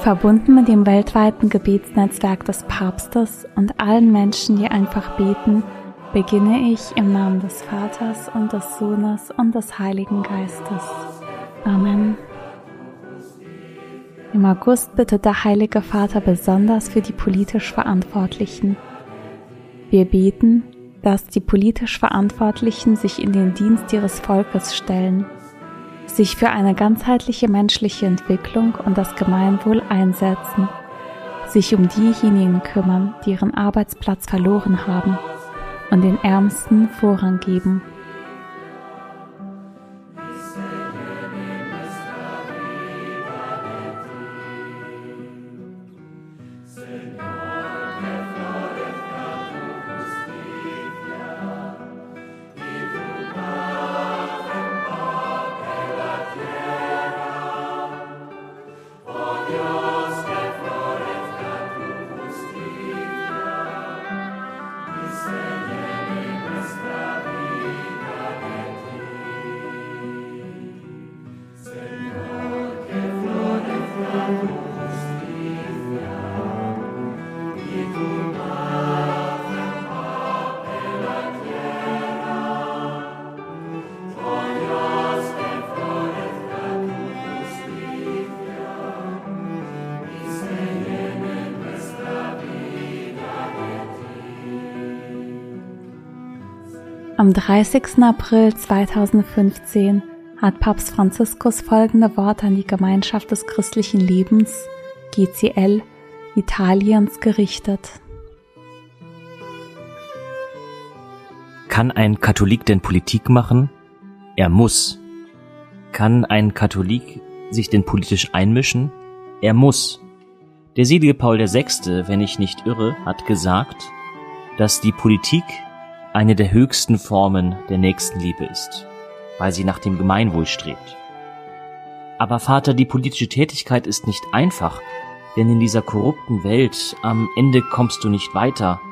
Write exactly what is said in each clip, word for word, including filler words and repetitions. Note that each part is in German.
Verbunden mit dem weltweiten Gebetsnetzwerk des Papstes und allen Menschen, die einfach beten, beginne ich im Namen des Vaters und des Sohnes und des Heiligen Geistes. Amen. Im August bittet der Heilige Vater besonders für die politisch Verantwortlichen. Wir beten, dass die politisch Verantwortlichen sich in den Dienst ihres Volkes stellen, sich für eine ganzheitliche menschliche Entwicklung und das Gemeinwohl einsetzen, sich um diejenigen kümmern, die ihren Arbeitsplatz verloren haben und den Ärmsten Vorrang geben. Am dreißigsten April zweitausendfünfzehn hat Papst Franziskus folgende Worte an die Gemeinschaft des christlichen Lebens, G C L, Italiens gerichtet. Kann ein Katholik denn Politik machen? Er muss. Kann ein Katholik sich denn politisch einmischen? Er muss. Der selige Paul der Sechste, wenn ich nicht irre, hat gesagt, dass die Politik eine der höchsten Formen der Nächstenliebe ist, weil sie nach dem Gemeinwohl strebt. Aber Vater, die politische Tätigkeit ist nicht einfach, denn in dieser korrupten Welt am Ende kommst du nicht weiter.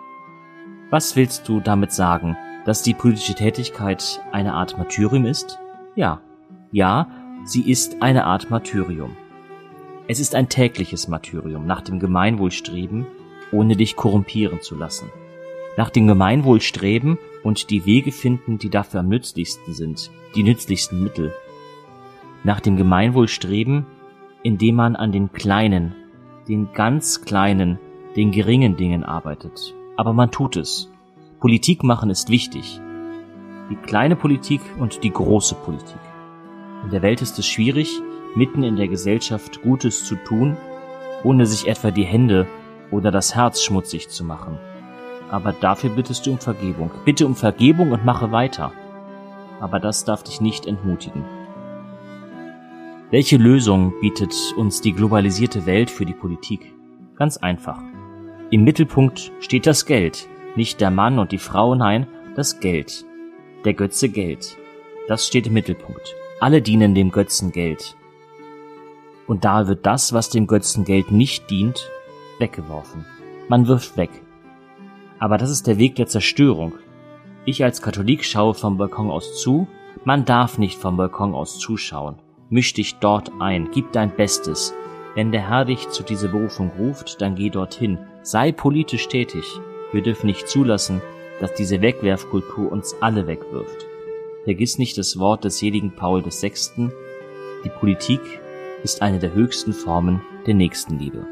Was willst du damit sagen, dass die politische Tätigkeit eine Art Martyrium ist? Ja, ja, sie ist eine Art Martyrium. Es ist ein tägliches Martyrium, nach dem Gemeinwohl streben, ohne dich korrumpieren zu lassen. Nach dem Gemeinwohl streben und die Wege finden, die dafür am nützlichsten sind, die nützlichsten Mittel. Nach dem Gemeinwohl streben, indem man an den kleinen, den ganz kleinen, den geringen Dingen arbeitet. Aber man tut es. Politik machen ist wichtig. Die kleine Politik und die große Politik. In der Welt ist es schwierig, mitten in der Gesellschaft Gutes zu tun, ohne sich etwa die Hände oder das Herz schmutzig zu machen. Aber dafür bittest du um Vergebung. Bitte um Vergebung und mache weiter. Aber das darf dich nicht entmutigen. Welche Lösung bietet uns die globalisierte Welt für die Politik? Ganz einfach. Im Mittelpunkt steht das Geld. Nicht der Mann und die Frau, nein, das Geld. Der Götze Geld. Das steht im Mittelpunkt. Alle dienen dem Götzen Geld. Und da wird das, was dem Götzen Geld nicht dient, weggeworfen. Man wirft weg. Aber das ist der Weg der Zerstörung. Ich als Katholik schaue vom Balkon aus zu. Man darf nicht vom Balkon aus zuschauen. Misch dich dort ein, gib dein Bestes. Wenn der Herr dich zu dieser Berufung ruft, dann geh dorthin. Sei politisch tätig. Wir dürfen nicht zulassen, dass diese Wegwerfkultur uns alle wegwirft. Vergiss nicht das Wort des seligen Paul der Sechste. Die Politik ist eine der höchsten Formen der Nächstenliebe.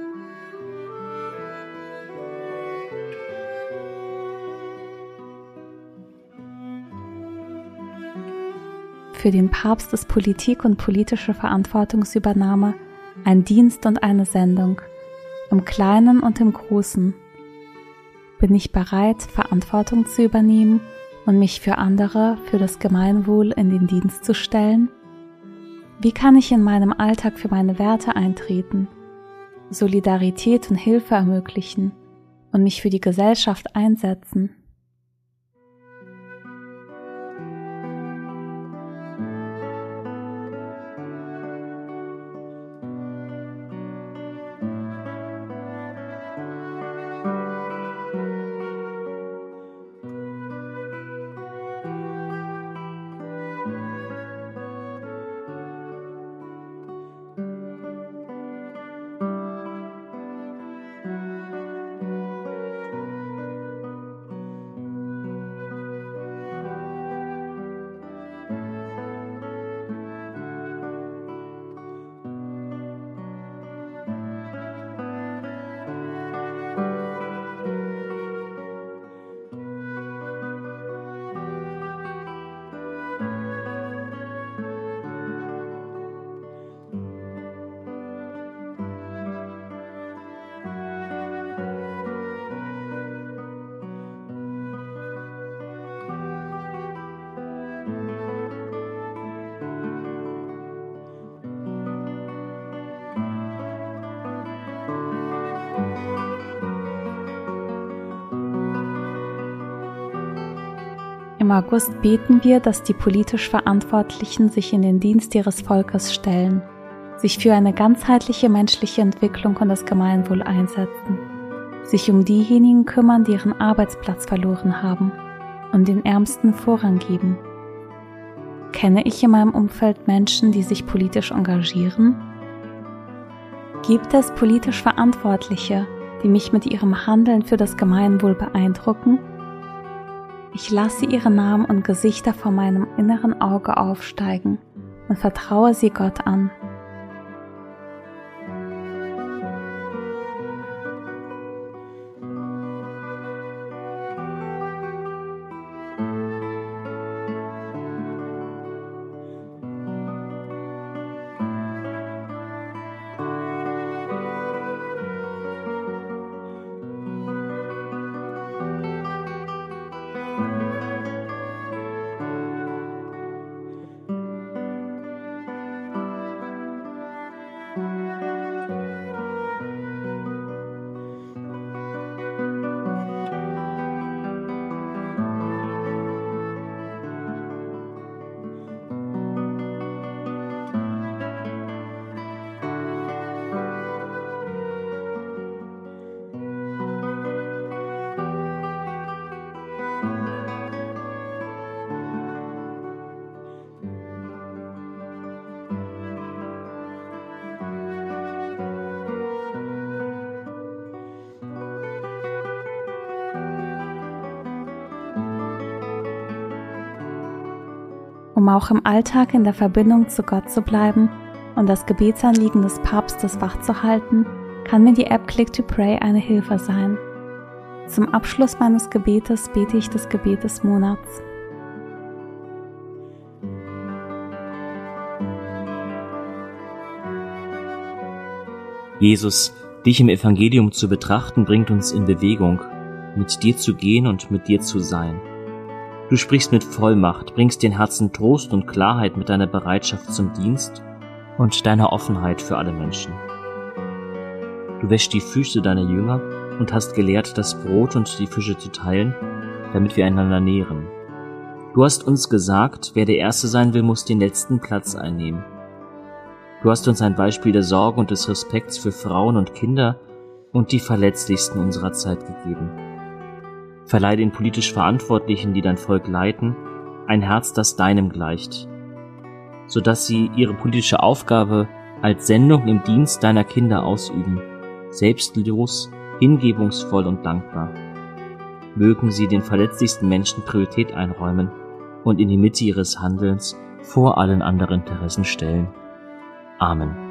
Für den Papst ist Politik und politische Verantwortungsübernahme ein Dienst und eine Sendung, im Kleinen und im Großen. Bin ich bereit, Verantwortung zu übernehmen und mich für andere, für das Gemeinwohl in den Dienst zu stellen? Wie kann ich in meinem Alltag für meine Werte eintreten, Solidarität und Hilfe ermöglichen und mich für die Gesellschaft einsetzen? Im August beten wir, dass die politisch Verantwortlichen sich in den Dienst ihres Volkes stellen, sich für eine ganzheitliche menschliche Entwicklung und das Gemeinwohl einsetzen, sich um diejenigen kümmern, die ihren Arbeitsplatz verloren haben und den Ärmsten Vorrang geben. Kenne ich in meinem Umfeld Menschen, die sich politisch engagieren? Gibt es politisch Verantwortliche, die mich mit ihrem Handeln für das Gemeinwohl beeindrucken? Ich lasse ihre Namen und Gesichter vor meinem inneren Auge aufsteigen und vertraue sie Gott an. Um auch im Alltag in der Verbindung zu Gott zu bleiben und das Gebetsanliegen des Papstes wachzuhalten, kann mir die App Click to Pray eine Hilfe sein. Zum Abschluss meines Gebetes bete ich das Gebet des Monats. Jesus, dich im Evangelium zu betrachten, bringt uns in Bewegung, mit dir zu gehen und mit dir zu sein. Du sprichst mit Vollmacht, bringst den Herzen Trost und Klarheit mit deiner Bereitschaft zum Dienst und deiner Offenheit für alle Menschen. Du wäschst die Füße deiner Jünger und hast gelehrt, das Brot und die Fische zu teilen, damit wir einander nähren. Du hast uns gesagt, wer der Erste sein will, muss den letzten Platz einnehmen. Du hast uns ein Beispiel der Sorge und des Respekts für Frauen und Kinder und die Verletzlichsten unserer Zeit gegeben. Verleih den politisch Verantwortlichen, die dein Volk leiten, ein Herz, das deinem gleicht, sodass sie ihre politische Aufgabe als Sendung im Dienst deiner Kinder ausüben, selbstlos, hingebungsvoll und dankbar. Mögen sie den verletzlichsten Menschen Priorität einräumen und in die Mitte ihres Handelns vor allen anderen Interessen stellen. Amen.